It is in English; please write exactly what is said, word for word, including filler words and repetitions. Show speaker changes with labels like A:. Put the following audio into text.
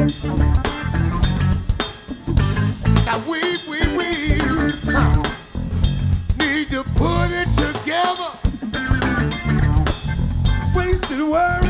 A: Now we, we, we huh, need to put it together. Wasted words.